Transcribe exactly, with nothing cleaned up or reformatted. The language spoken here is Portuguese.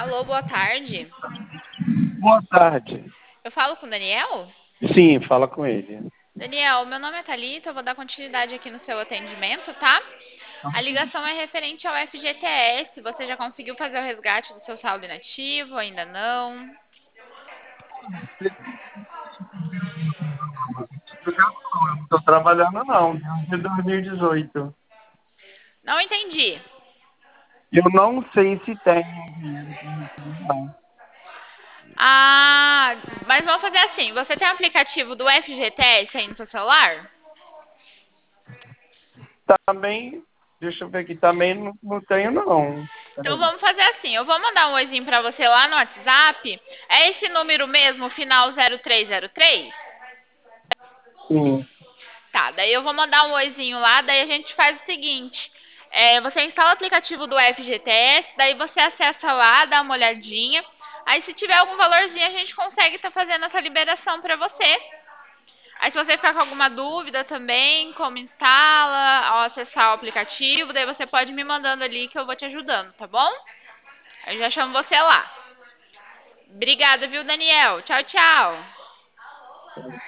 Alô, boa tarde. Boa tarde. Eu falo com o Daniel? Sim, fala com ele. Daniel, meu nome é Thalita, eu vou dar continuidade aqui no seu atendimento, tá? A ligação é referente ao F G T S. Você já conseguiu fazer o resgate do seu saldo inativo? Ainda não? Eu não tô trabalhando não, desde dois mil e dezoito. Não entendi. Eu não sei se tem dinheiro pra receber, não. Ah, mas vamos fazer assim. Você tem o aplicativo do F G T S aí no seu celular? Também, deixa eu ver aqui, também não, não tenho não. Então Peraí. vamos fazer assim. Eu vou mandar um oizinho pra você lá no WhatsApp. É esse número mesmo, final zero três zero três? Sim. Tá, daí eu vou mandar um oizinho lá, daí a gente faz o seguinte. É, você instala o aplicativo do F G T S, daí você acessa lá, dá uma olhadinha. Aí se tiver algum valorzinho, a gente consegue estar fazendo essa liberação para você. Aí se você ficar com alguma dúvida também, como instala, ao acessar o aplicativo, daí você pode me mandando ali que eu vou te ajudando, tá bom? Eu já chamo você lá. Obrigada, viu, Daniel? Tchau, tchau.